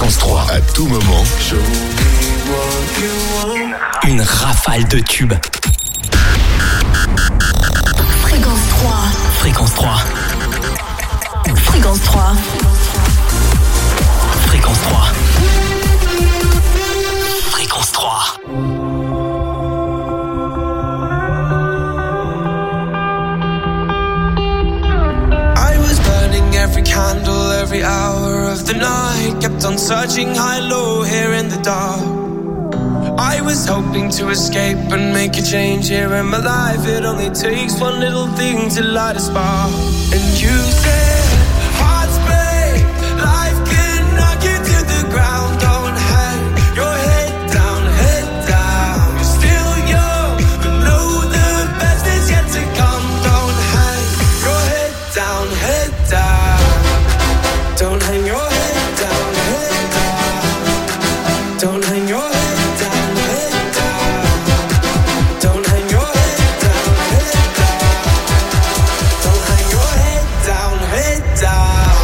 Fréquence 3, à tout moment, une rafale de tubes. Fréquence 3. Fréquence 3. Fréquence 3. Fréquence 3. Fréquence 3. Every candle, every hour of the night, kept on searching high, low, here in the dark. I was hoping to escape and make a change here in my life. It only takes one little thing to light a spark. And you said, hearts break, life can knock you to the ground. Don't hang your head down, head down. You're still young, but know the best is yet to come. Don't hang your head down, head down. Don't hang your head down, head down. Don't hang your head down, head down. Don't hang your head down, head down. Don't hang your head down, head down.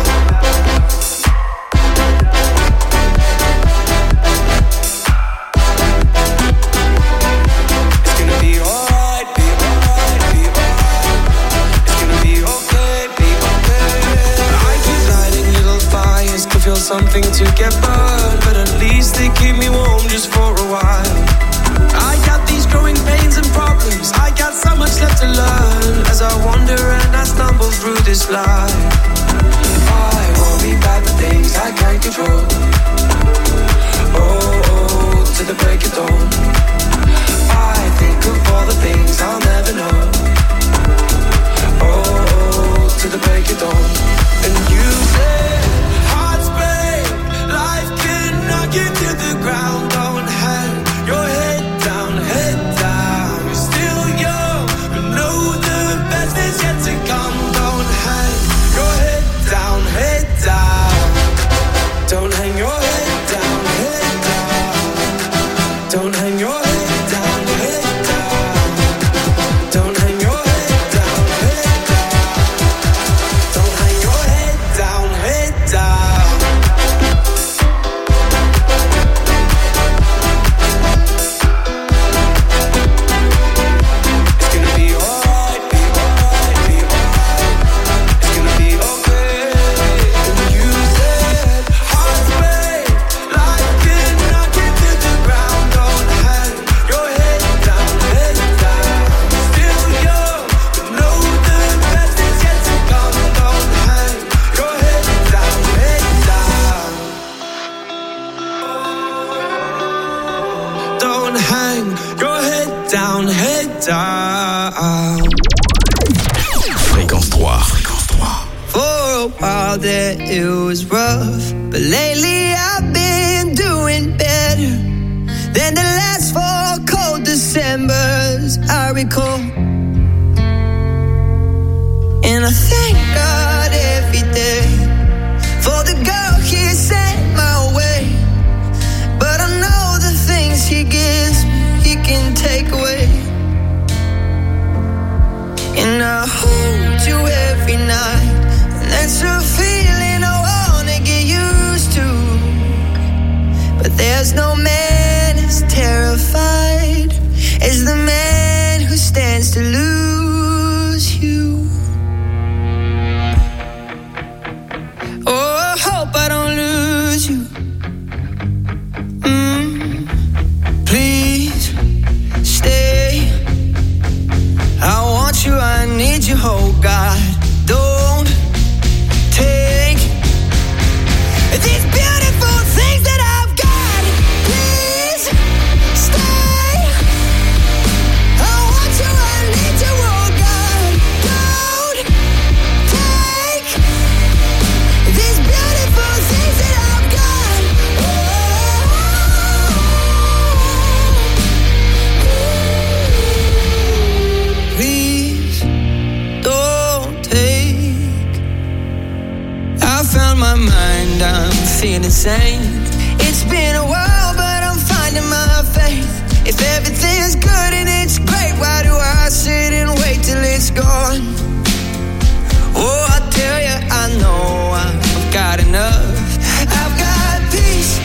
It's gonna be alright, be alright, be alright. It's gonna be okay, be okay. I keep lighting little fires to feel something to get burned, but at least they keep me warm just for a while. I got these growing pains and problems, I got so much left to learn as I wander and I stumble through this life. I worry about the things I can't control. Oh, to the break of dawn. I think of all the things I'll never know. Oh, to the break of dawn. And you said, hearts break, life can knock you to the ground. Don't hang your head down, head down. You're still young, but know the best is yet to come. Don't hang your head down, head down. Don't hang your head down, head down. Don't hang your head down, head down. Don't hang your head down, head down. Don't hang your head down, head down. It's gonna be alright, be alright, be alright. It's gonna be okay. And you said, hearts break, life can knock you to the ground. Don't hang your head down, head down. Still young, but know the best is yet to come. Don't hang your head down, head down. Don't hang your head down, head down. Fréquence 3. Fréquence 3. For a while there it was rough, but lately I've been doing better than the last 4 cold Decembers I recall. And I thank God every day for the girl He sent my way. But I know the things He gives me, He can take away. And I hold you every night, and that's a feeling I wanna get used to. But there's no man as terrified as the man who stands to lose you. Oh, I hope I don't lose you. Please stay. I want you, I need you, oh God. Don't take these beautiful things that I've got. Please stay. I want you, I need you, oh God. Don't take these beautiful things that I've got. Please don't take. I found my mind, I'm feeling sane. It's been a while, but I'm finding my faith. If everything's good and it's great, why do I sit and wait till it's gone? Oh, I tell you, I know I've got enough. I've got peace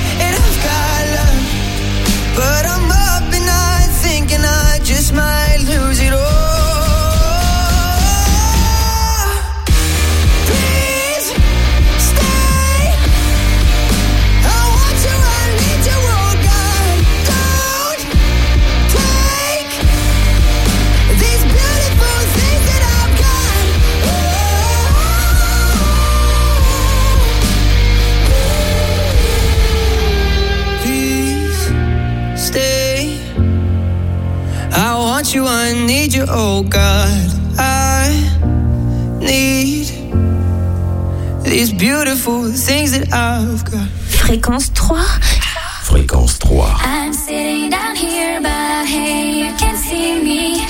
you, oh God. I need these beautiful things that I've got. Fréquence 3. Fréquence 3. I'm sitting down here, but hey, you can see me.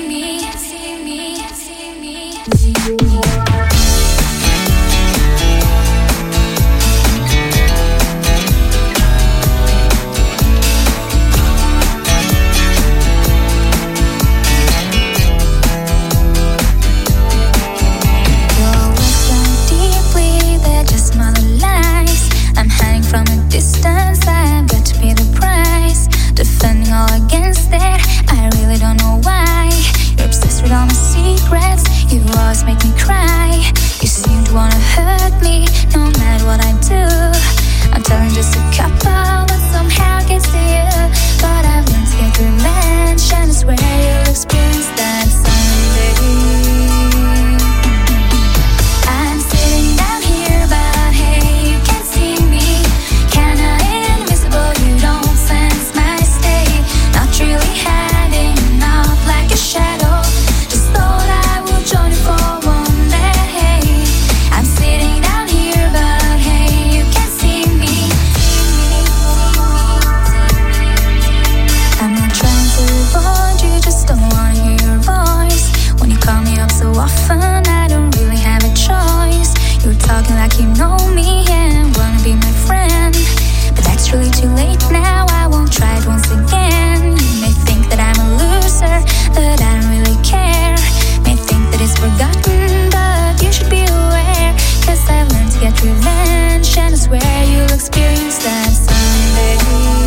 From a distance, I've got to pay the price. Defending all against it, I really don't know why. You're obsessed with all my secrets, you always make me cry. You seem to wanna hurt me, no matter what I do. I'm telling just a couple, but somehow gets to you. But I've learned to get revenge, and I swear you'll experience that someday. I'm sitting down here, but hey, you can't see me. Kinda invisible, you don't sense my state. Not really hiding up like a shadow. Just thought I would join you for one day. I'm sitting down here, but hey, you can't see me. I'm not trying to avoid you, just don't wanna hear your voice. When you call me up so often, I don't really have a choice. You're talking like you know me and wanna be my friend, but that's really too late now, I won't try it once again. You may think that I'm a loser, but I don't really care. May think that it's forgotten, but you should be aware. Cause I've learned to get revenge, and I swear you'll experience that someday.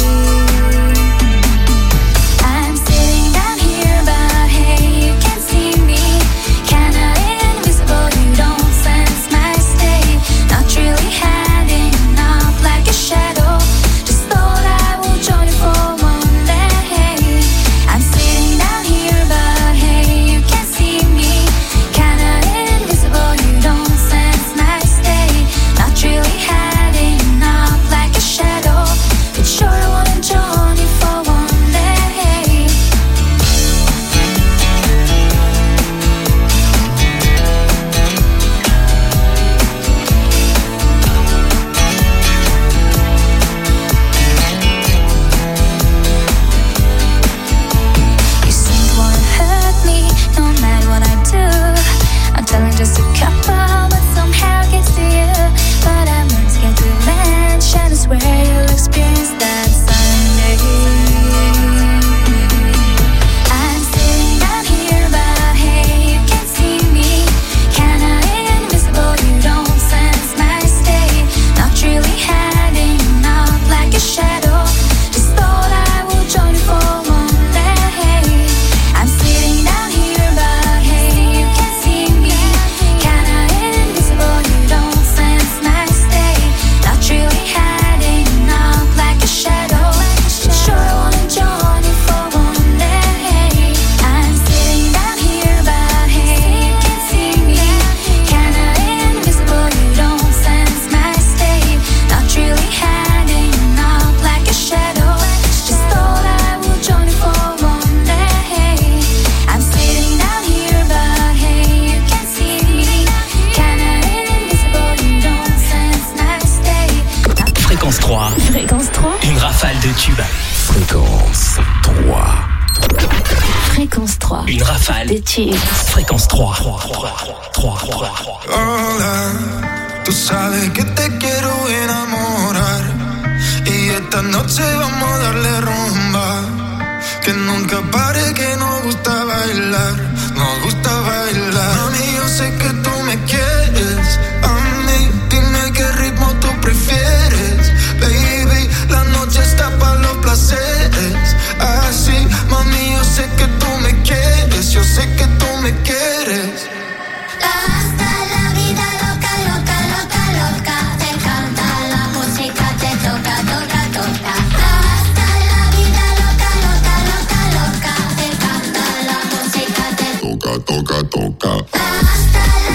I'm sitting down here, but hey, you can't see me. Kinda invisible, you don't sense my state. Not really hiding up like a shadow. Just thought I would join you for one day. I'm sitting down here, but hey, you can't see me. Kinda invisible, you don't sense my state. Not really hiding up like a shadow. But sure I wanna join you for one day. You seem to wanna hurt me, no matter what I do. I'm telling just a couple, but somehow it gets to you. But I've learned to get revenge, and I swear you'll experience that someday. I'm sitting down here, but hey, you can't see me. Kinda invisible, you don't sense my state. Not really hiding up like a shadow. Just thought I would join you for one day. I'm sitting down here, but hey, you can't see me. Kinda invisible, you don't sense my state. Not really hiding up like a shadow. Sure I wanna join you for one day. I'm sitting down here, but hey, you can't see me. Kinda invisible, you don't sense my state. Not really hiding up like a shadow. Just thought I would join you for one day. I'm sitting down here, but hey, you can't see me. Kinda invisible, you don't sense my state. Fréquence 3. Fréquence 3. Une rafale de tubes. Fréquence 3. Fréquence 3. Une rafale. De tubes. Fréquence 3. 3. Hola, tú sabes que te quiero enamorar y esta noche vamos a darle rumba. Que nunca pare, que nos gusta bailar, nos gusta bailar. Mami, yo sé que tú me quieres, a mí dime qué ritmo tú prefieres. Baby, la noche está para los placeres. Así, mami, yo sé que tú me quieres, yo sé que tú me quieres. Hasta la vida loca, loca, loca, loca. Te encanta la música, te toca, toca, toca. Hasta la vida loca, loca, loca, loca. Te encanta la música, te toca, toca, toca. Hasta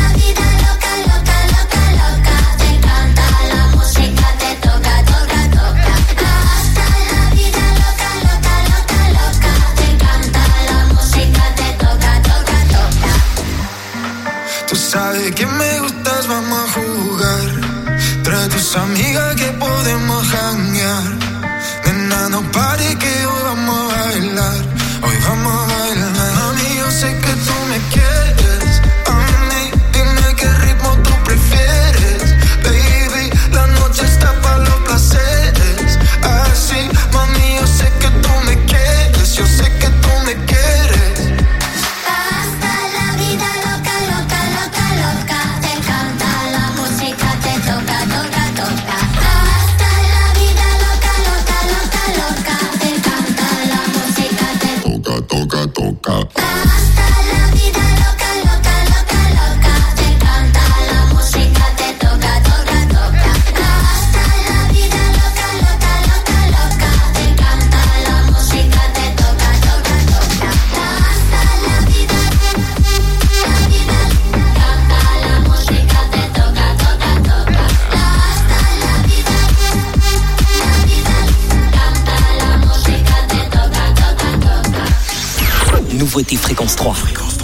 que me gustas, vamos a jugar. Trae tus amigas que podemos janguear. Nena, no pare que hoy vamos a bailar. Hoy vamos a bailar. Mami, yo sé que tú me quieres. A mí, dime qué ritmo tú prefieres. Baby, la noche está para los placeres. Así, mami, yo sé que tú me quieres. Yo sé que tú me quieres. Hasta la vida loca, loca, loca, loca. Te encanta la música, te toca, toca, toca. Hasta la vida loca, loca, loca, loca. Te encanta la música, te Toca, toca, toca. hasta la vida loca, loca, loca, loca. Te encanta la música, te toca, toca, toca. Hasta la vida loca, loca, loca, loca. Te encanta la música, te toca, toca, toca. Hasta la vida, canta la música, te toca, toca, toca. Hasta la vida, canta la música, te toca, toca, toca. Nouveauté Fréquence 3.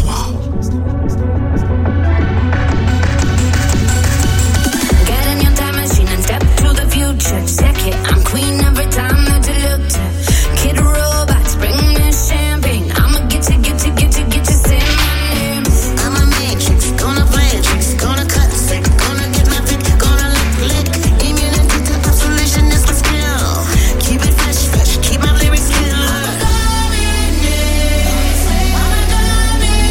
Get in your time machine and step to the future. Check it, I'm queen every time that you look to. Kid robots, bring me champagne. I'ma get you, say my name. I'm a matrix, gonna play a tricks, gonna cut sick, gonna get my pick, gonna lick. Immunity to isolation is my skill. Keep it fresh, keep my lyrics skill. I'm a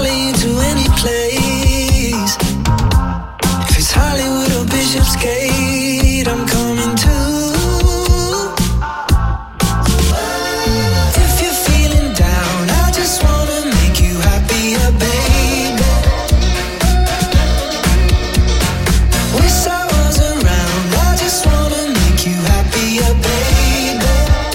follow you to any place. If it's Hollywood or Bishopsgate, I'm coming too. If you're feeling down, I just wanna make you happier, baby. Wish I was around, I just wanna make you happier, baby.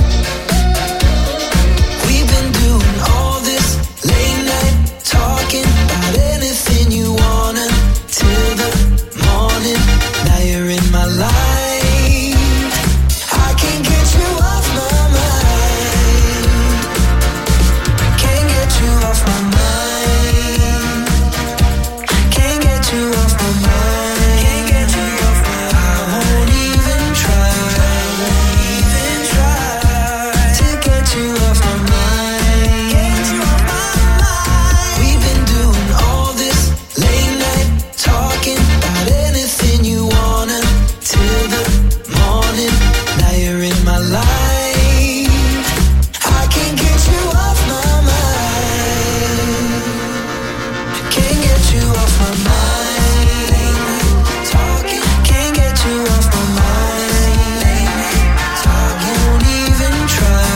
We've been doing all this late night talking about anything you wanna till the morning. Now you're in my life. I can't get you off my mind. Can't get you off my mind. Can't get you off my mind. Can't get you off my mind. I won't even try. Even try to get you off my mind. Get you off my mind. We've been doing all this late night talking about anything you wanna till the morning. Now you're in my life. I can't get you off my mind. Can't get you off my mind. Talking, can't get you off my mind. Talking, won't even try.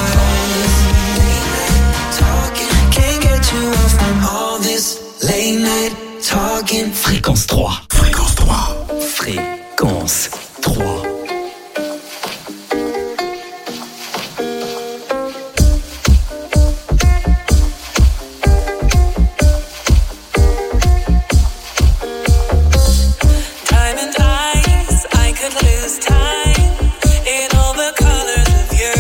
Talking, can't get you off my mind. All this late night talking. Fréquence 3. Fréquence 3. Fréquence 3. Time and ice, I could lose time in all the colors of you.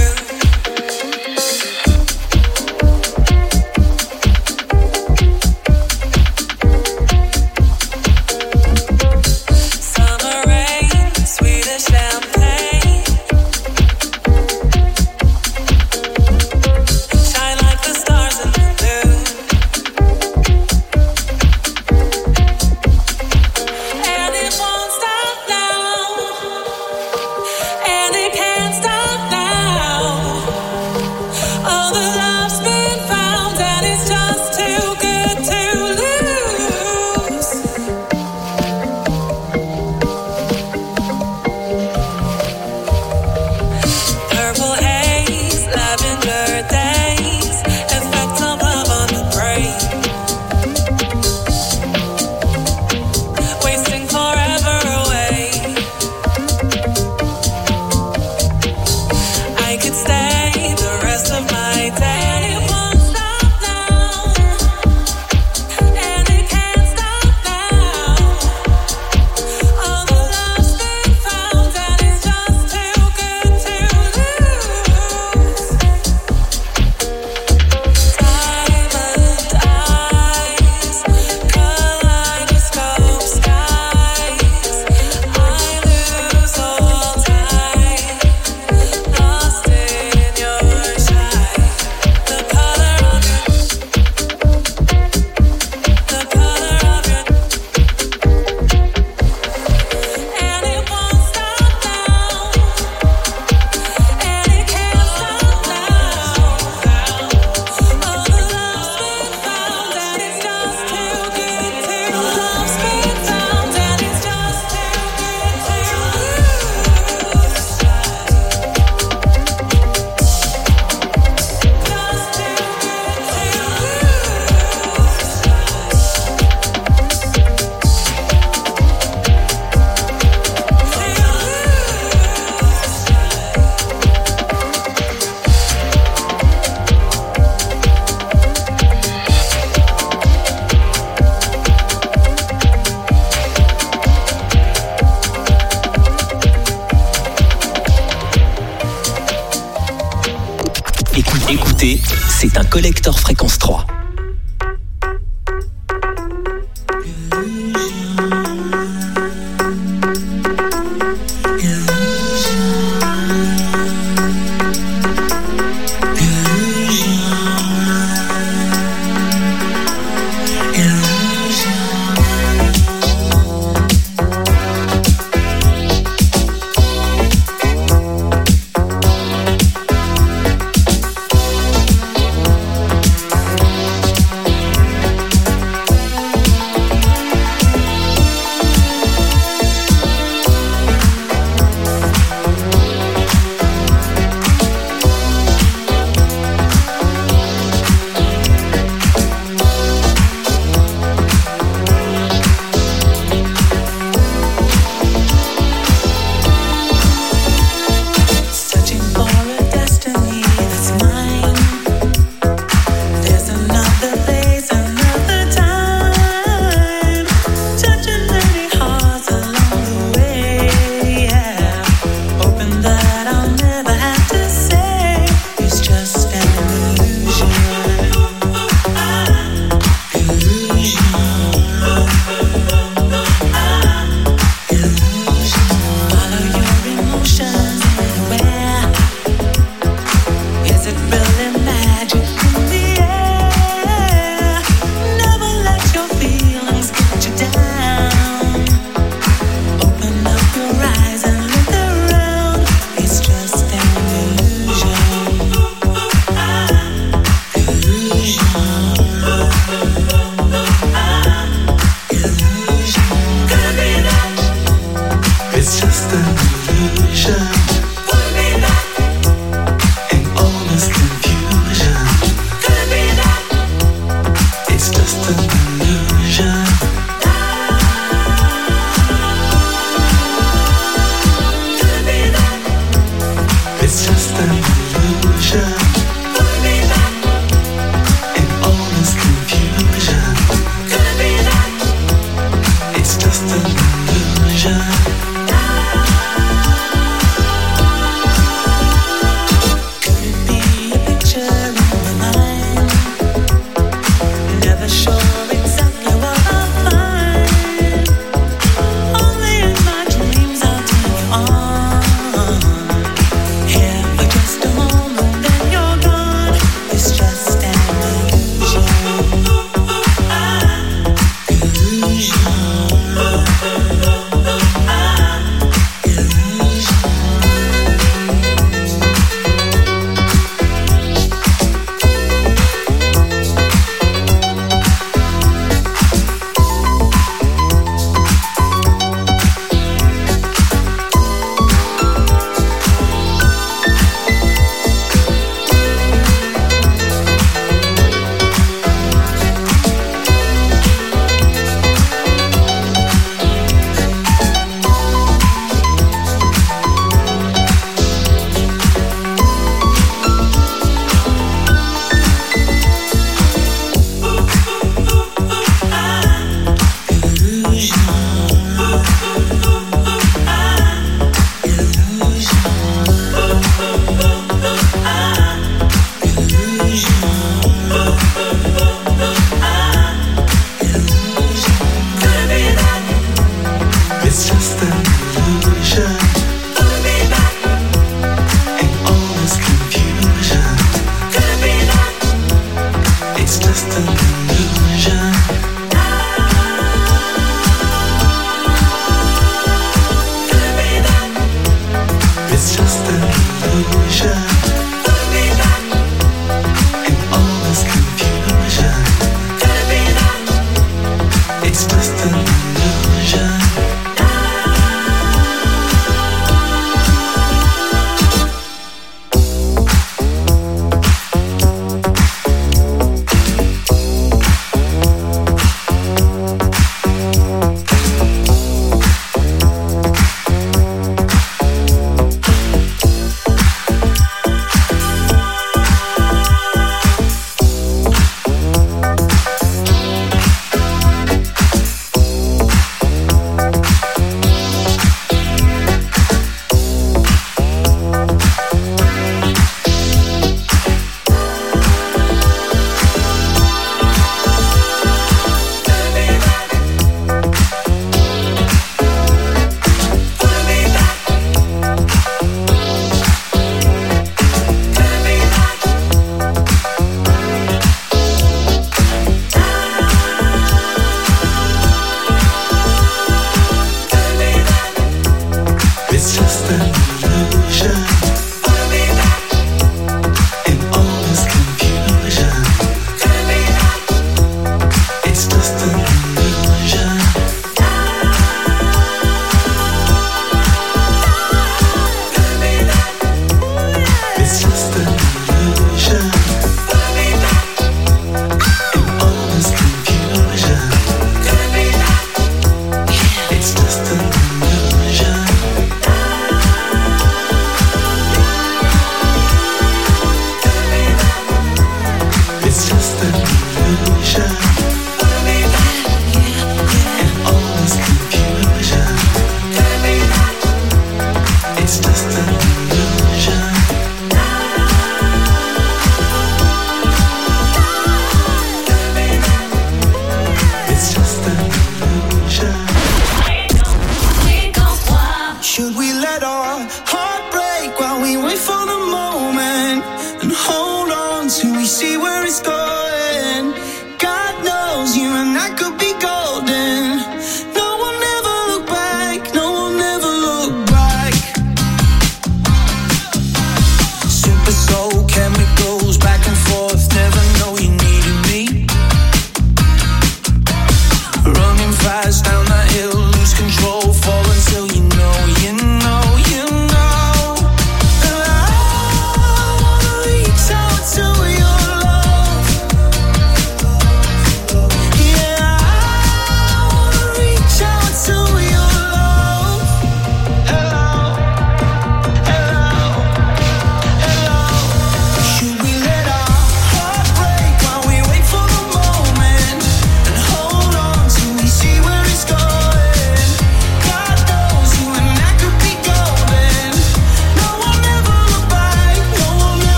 Summer rain, Swedish champagne. Shine like the stars in the moon. And it won't stop now. And it can't stop now. All the love's been found, and it's just too good to lose. Purple haze, lavender days, effects of love on the brain. Wasting forever away. I could stay the rest of my day. And it won't stop now. And it can't stop now. All the love's been found, and it's just too good to lose. Diamond eyes, kaleidoscope skies. I lose all time, lost in your shine. The color of your, the color of your, and it won't stop now, and it can't stop now. All the love's been found, and it's just too good to lose. Love's been found, and it's just too good to lose. Just too Écoutez, c'est un collector Fréquence 3. Never sure exactly what I'm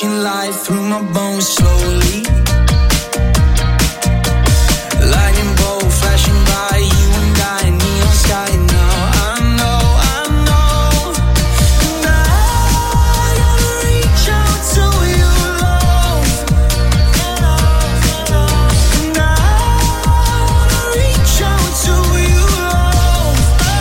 watching life through my bones slowly. Lightning bolt flashing by, you and I, neon sky now. I know. And I gotta reach out to you, love. And I wanna reach out to you, love.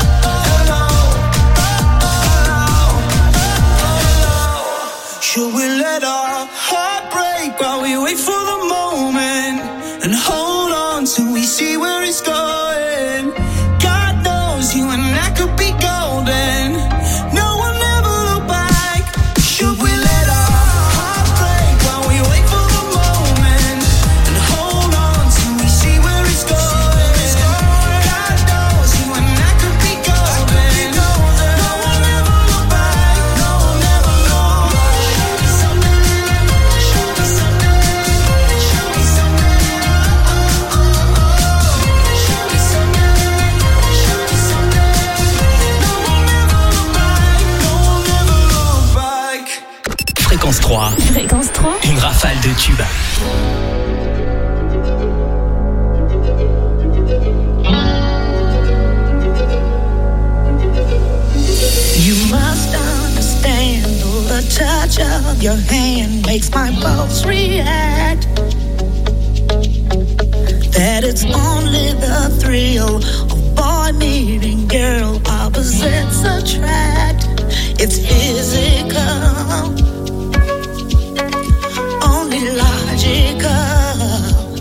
Should we let our heart break while we wait for the moment and hold on till we see where it's going? God knows you and I could be golden. No one ever look back. Should we let our heart break while we wait for the moment and hold on till we see where it's going? God knows you and I could be golden. No one ever look back. No one ever look back. Show me something. Show me something. Show me something. Show me something. No one ever look back. No one ever look back. Fréquence 3, Fréquence 3. une rafale de tubes. You must understand, the touch of your hand makes my pulse react. That it's only the thrill of boy meeting girl, opposites attract. It's physical, only logical.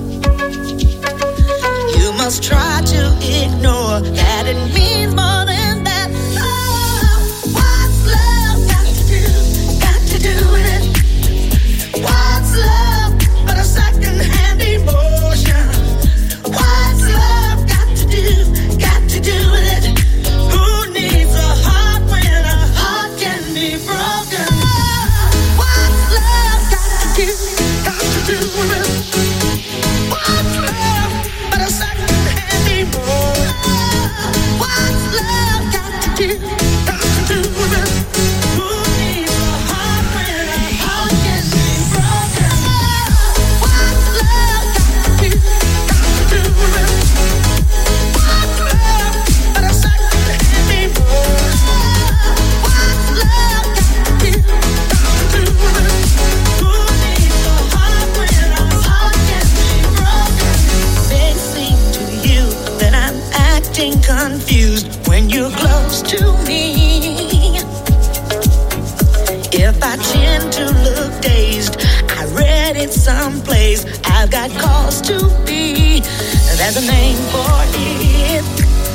You must try to ignore that it means more than that. Oh, what's love got to do with it? What's love but a second-hand emotion? What's love got to do with it? Who needs a heart when a heart can be broken? What's love got to do with it? What's love but a second-hand emotion? What's love got to do with it? Who needs a heart when a heart can be broken? What's love got to do with it? What's love but a second-hand emotion? What's love got to do with it? Who needs a heart when a heart can be broken? May seem to you that I'm acting confused when you're close to me. If I tend to look dazed, I read it someplace. I've got cause to be. There's a name for it.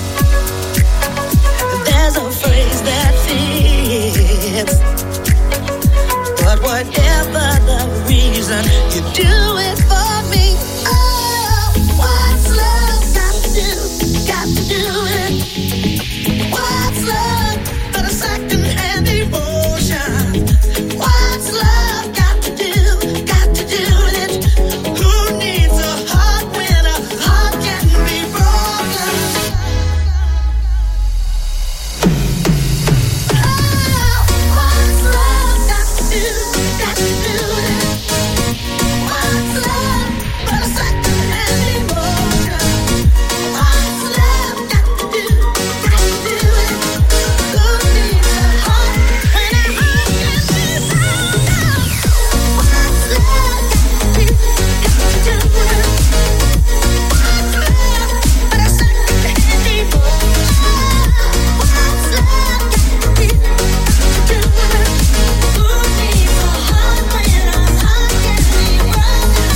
There's a phrase that fits. But whatever the reason, you do it for me. Oh, what's love got to do with it? What's love but a second-hand emotion? What's love got to do with it? Who needs a heart when a heart can be broken? Oh, what's love got to do with it? What's love but a second-hand emotion? What's love got to do with it? Who needs a heart when a heart can be broken? What's love got to do with it? What's love but a second-hand emotion? What's love got to do with it? Who needs a heart when a heart can be broken?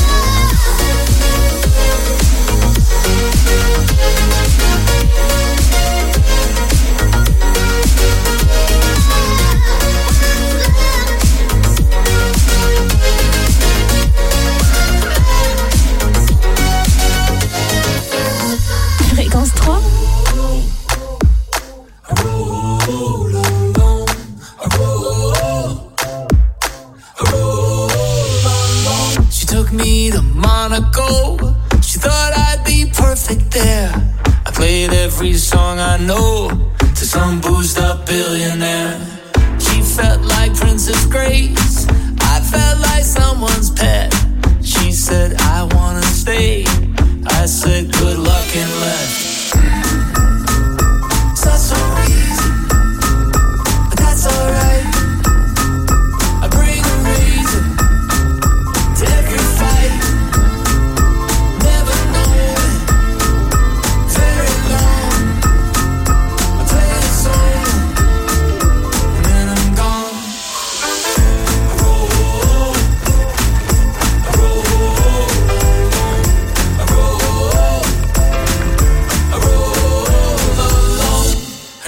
Fréquence 3. She took me to Monaco. She thought I'd be perfect there. I played every song I know to some boozed up billionaire. She felt like Princess Grace. I felt like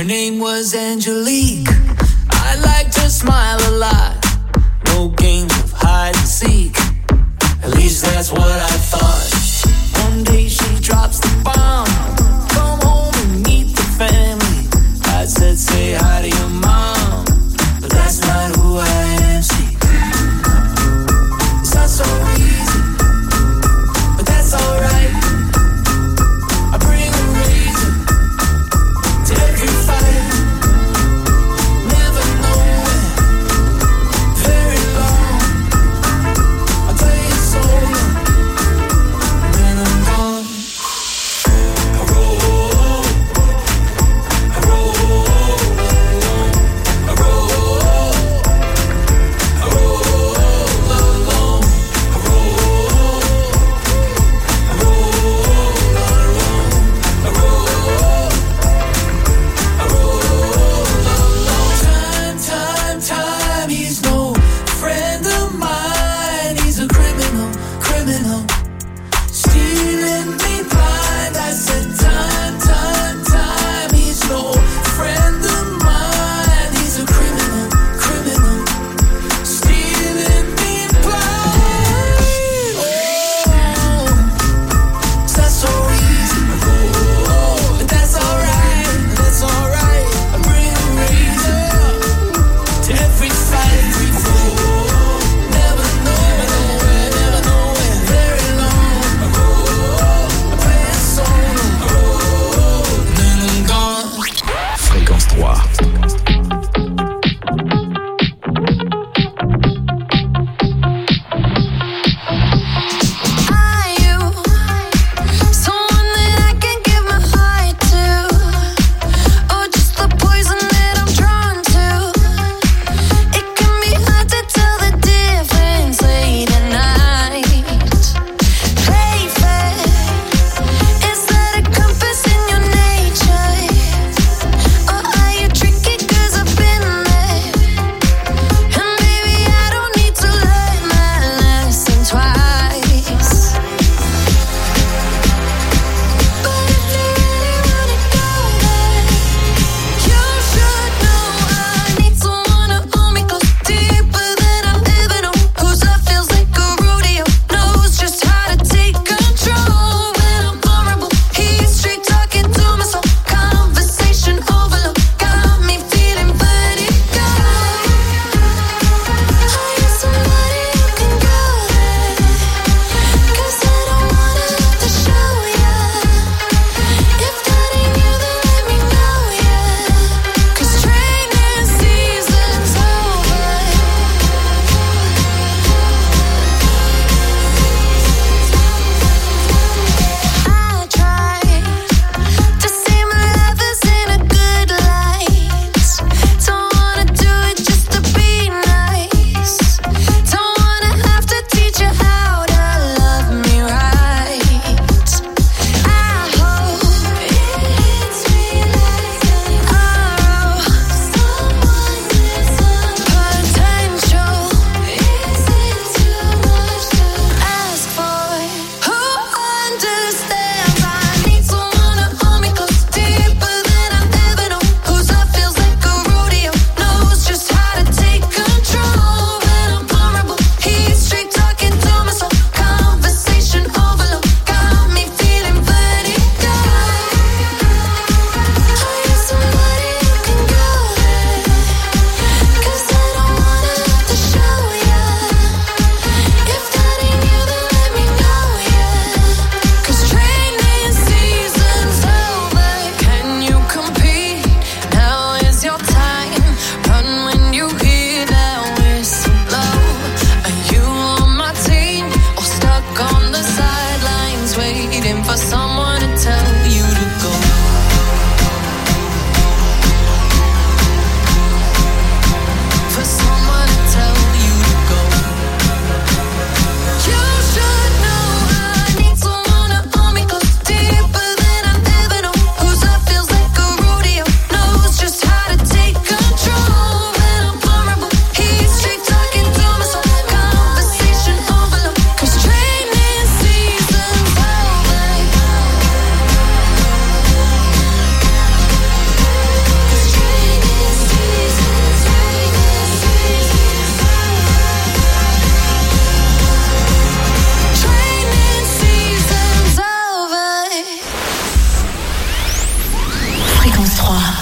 Her name was Angelique. I liked her smile a lot. No games of hide and seek. At least that's what I thought. One day she drops the bomb. Come home and meet the family. I said say hi to your mom, but that's not who I am. See, it's not so easy, but that's alright. I bring a razor to every fight. Never know when, very long. I'll tell you so long.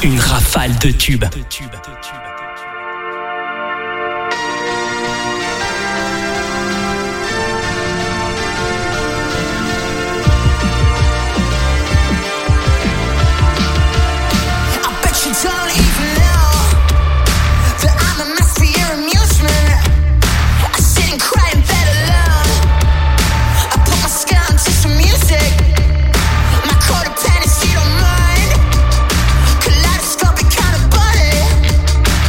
Une rafale de tubes. Kaleidoscopic kind of body.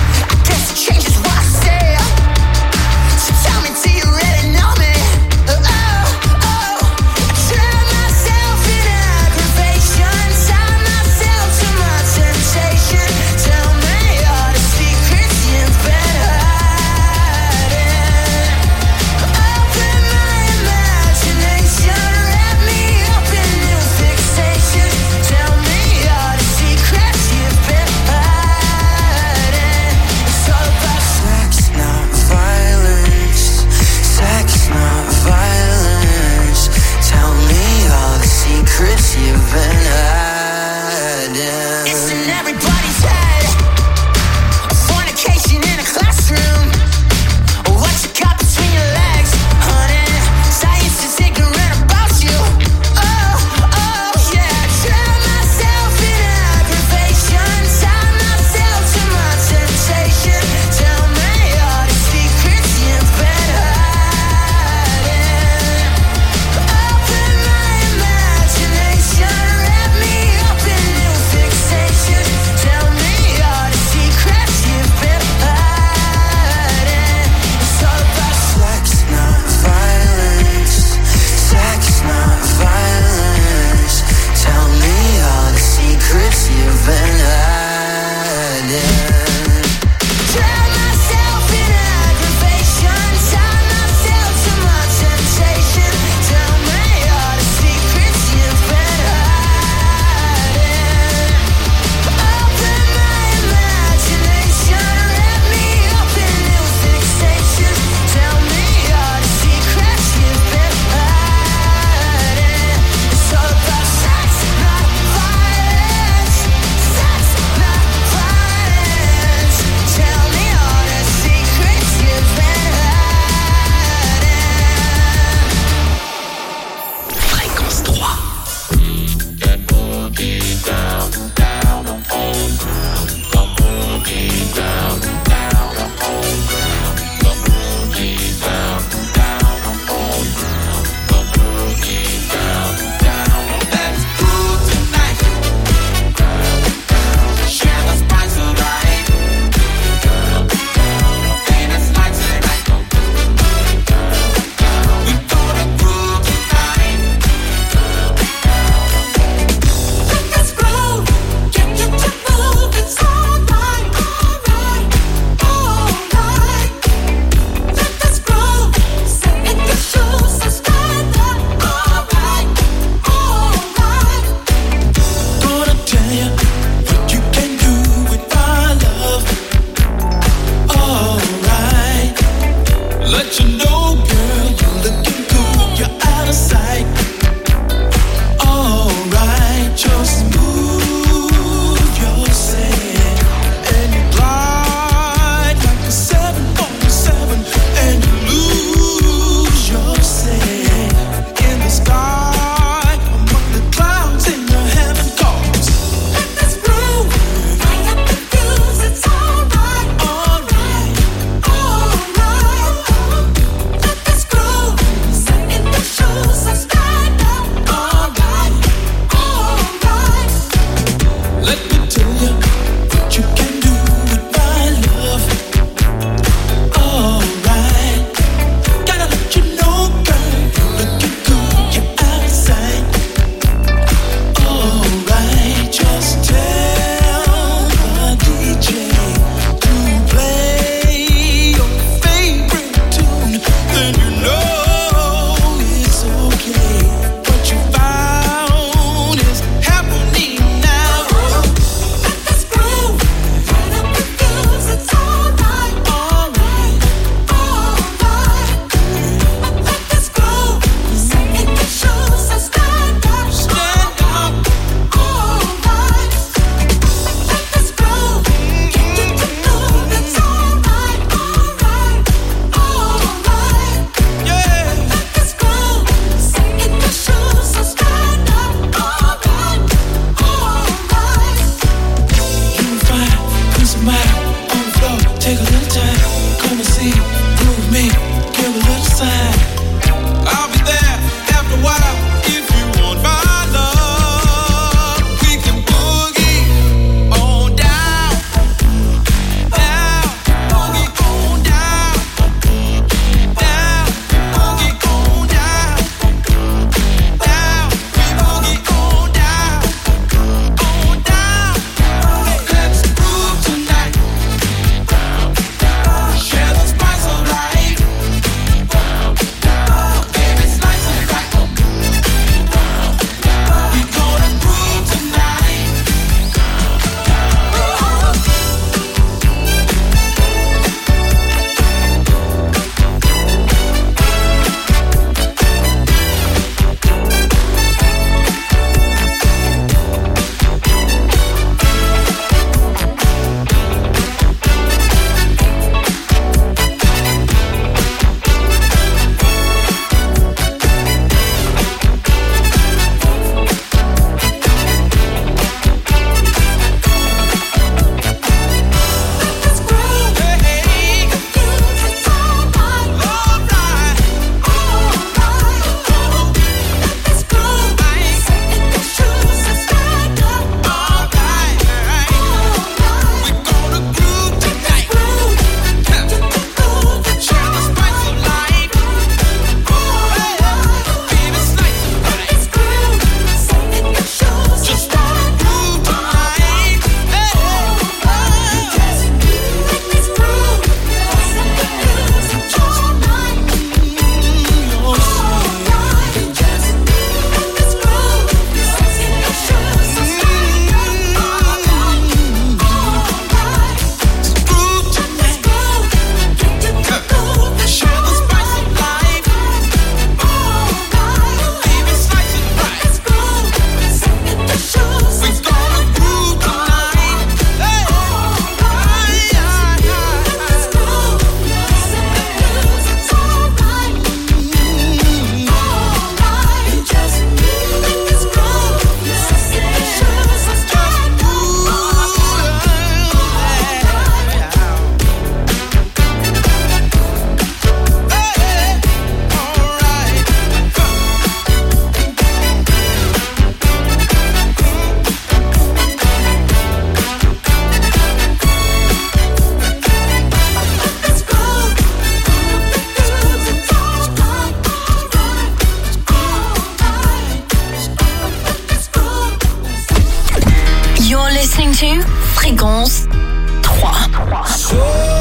listening to Fréquence 3. So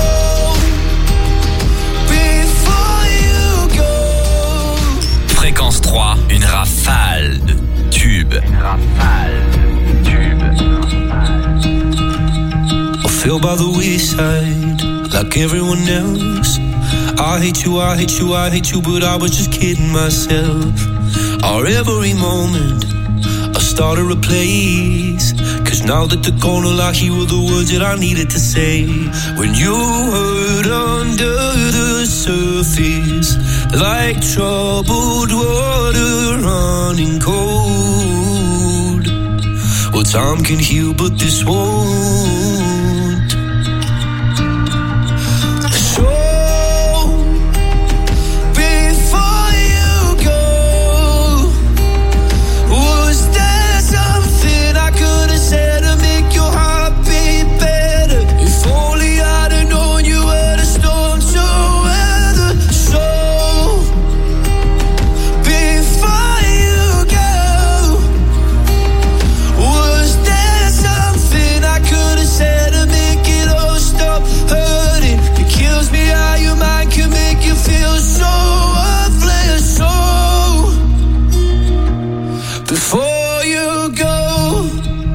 before you go. Fréquence 3, une rafale de tubes. I fell by the wayside like everyone else. I hate you, I hate you, I hate you, but I was just kidding myself. Our every moment I started a place, 'cause now that they're gone, all I hear were the words that I needed to say. When you hurt under the surface, like troubled water running cold. Well, time can heal, but this won't. So before you go, was there something I could have said to make your heart beat better? If only I'd have known you were the storm to weather. So before you go, was there something I could have said to make it all stop hurting? It kills me how your mind can make you feel so worthless. So before you go,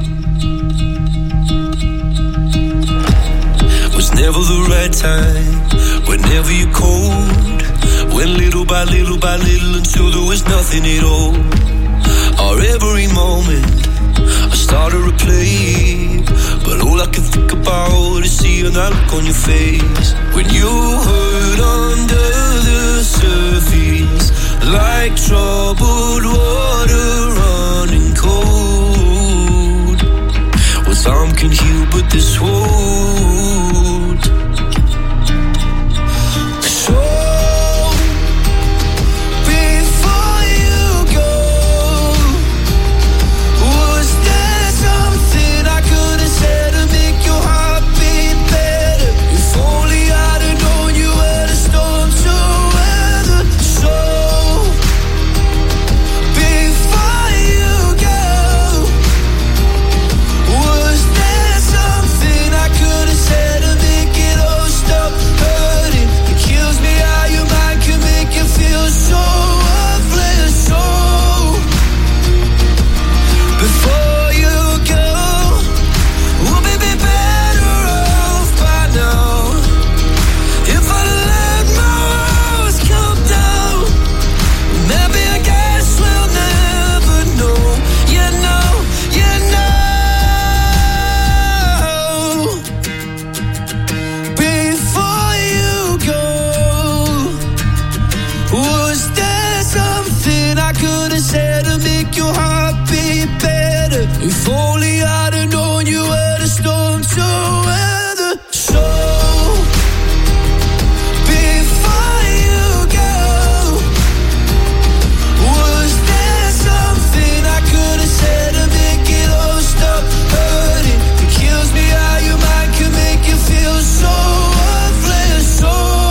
was never the right time, whenever you're cold. Went little by little by little until there was nothing at all. Our every moment I started to play, but all I can think about is seeing that look on your face. When you hurt under the surface, like troubled water running cold. Well, time can heal, but this won't. So before you go, was there something I could have said to make your heart beat better? If only I'd have known you were the storm to weather. So before you go, was there something I could have said to make it all stop hurting? It kills me how your mind can make you feel so worthless. So before you go, we'll be better off by now. If I let my walls come down, maybe I guess we'll never know. You know, you know. Before you go, was there something I could have said to make your heart beat better? If only I'd have known you were the storm to weather. So before you go, was there something I could have said to make it all stop hurting? It kills me how your mind can make you feel so worthless. So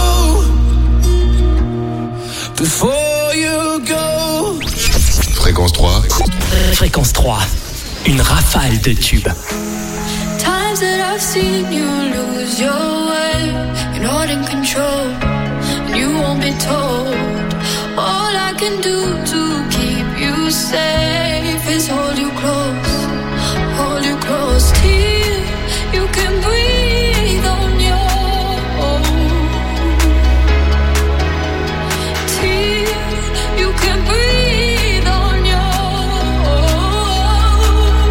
before you go. Fréquence 3. Fréquence 3, une rafale de tubes. Times that I've seen you lose your way, you're not in control, and you won't be told. All I can do to keep you safe is hold you close till you can breathe on your own. Till you can breathe on your own.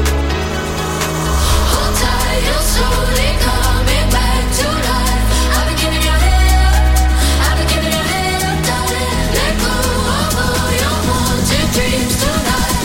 Hold tight, you're slowly coming back to life. I've been giving your head up, darling. Let go of all your haunted dreams tonight.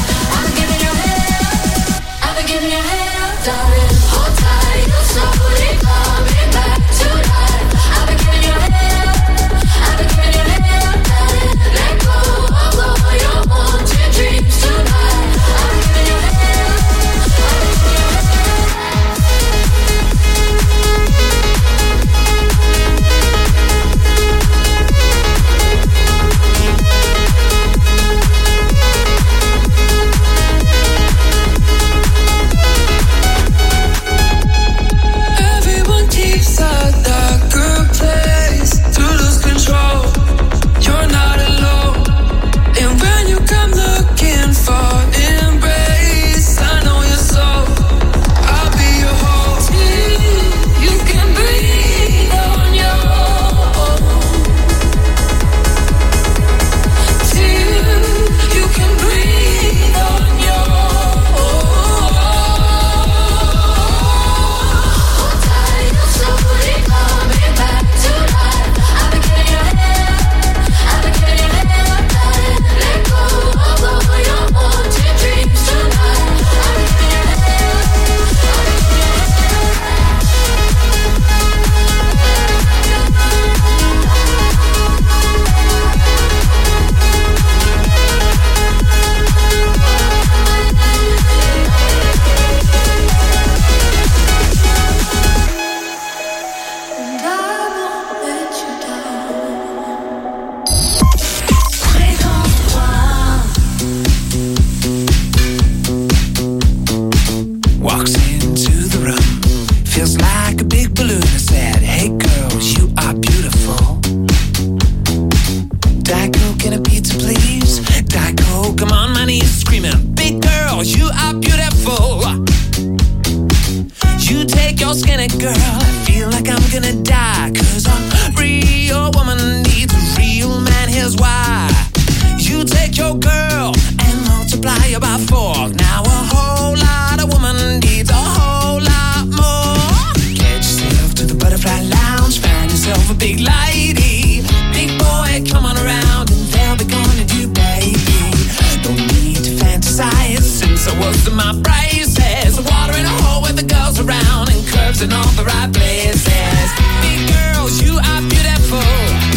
your skinny girl, I feel like I'm gonna die. 'Cause a real woman needs a real man, here's why. You take your girl and multiply her by 4. Now a whole lot of woman needs a whole lot more. Get yourself to the butterfly lounge, find yourself a big lady. Big boy, come on around and they'll be gonna do, baby. Don't need to fantasize, since I was in my braces. Water in a hole with the girls around and curves in all the right places. Big girls, you are beautiful.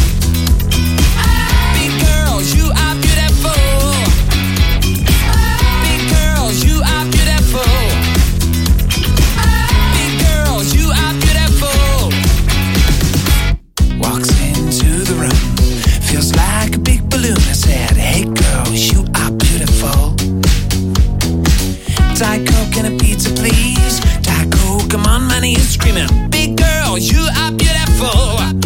Big girls, you are beautiful. Big girls, you are beautiful. Big girls, you are beautiful. Walks into the room, feels like a big balloon. I said, hey girls, you are beautiful. Diet Coke and a pizza, please. Diet Coke, come on, my knees screaming. Big girl, you are beautiful.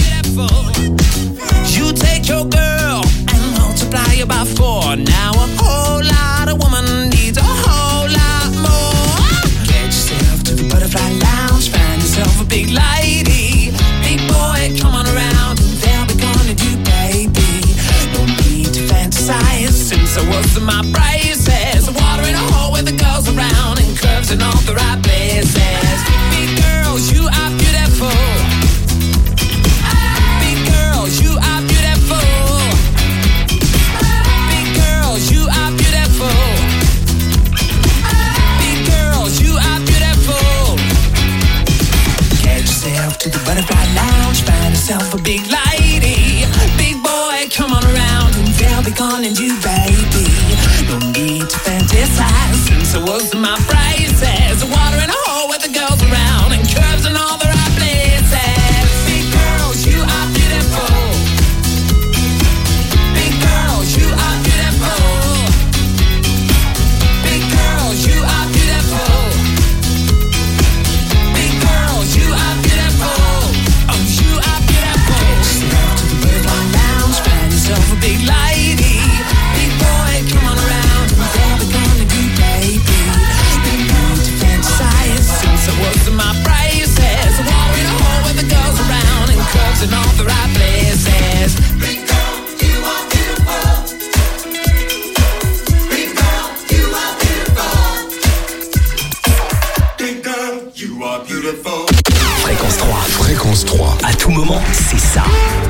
You take your girl and multiply her by 4. Now a whole lot of woman needs a whole lot more. Get yourself to the butterfly lounge, find yourself a big lady. Big boy, come on around and they'll be gonna do, baby. No need to fantasize, since I was in my braces. Water in a hole with the girls around and curves in all the right places. Big girls, you are beautiful. Big girls, you are beautiful. Big girls, you are beautiful. Big girls, you are beautiful. Get yourself to the butterfly lounge, find yourself a big lady. Big boy, come on around and they'll be calling you, baby. No need to fantasize, since I was in my braces. Water in a hole with the girls around and curves in all the right places. Big girls, you are beautiful. Big girls, you are beautiful. Big girls, you are beautiful. Big girls, you are beautiful. Oh, you are beautiful. Get yourself to the butterfly lounge, find yourself a big lady. Big boy, come on around and they'll be gonna do, baby. No need to fantasize, since I was in my braces. Water in a hole with the girls around and curves in all the right places. Big girl, you are beautiful. Big girl, you are beautiful. Big girl, you are beautiful. Fréquence 3. Fréquence 3. À tout moment, c'est ça.